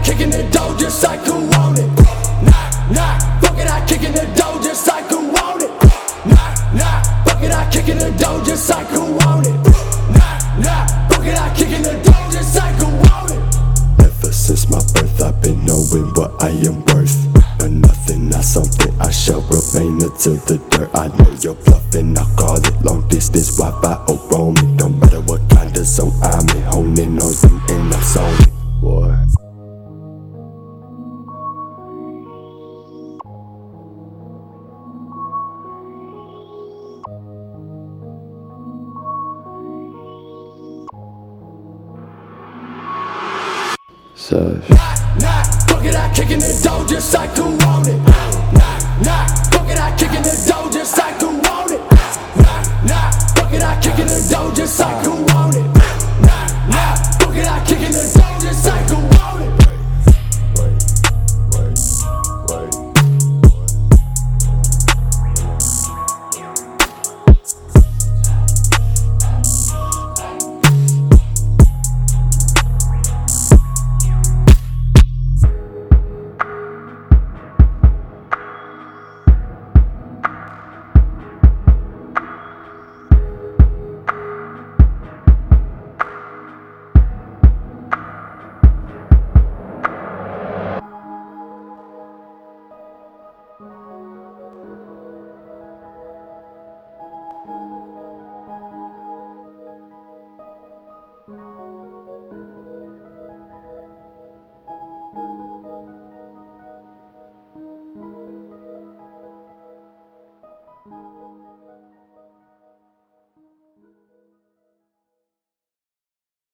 kicking the door just like who want it. Knock, knock, fuck it, I kicking the door just like who want it. Knock, knock, fuck it, I kicking the door just like who want it. Knock, knock, fuck it, I kicking the door just like who want it. Ever since my birth I've been knowing what I am worth. But nothing, not something I shall remain until the dirt. I know you're bluffing, I call it long distance Wi-Fi or roaming. Don't matter what kind of zone I'm in, honing on you and I'm zoning. Boy. Knock, knock, fuck it, I kicking the door just like who want it. Knock, knock.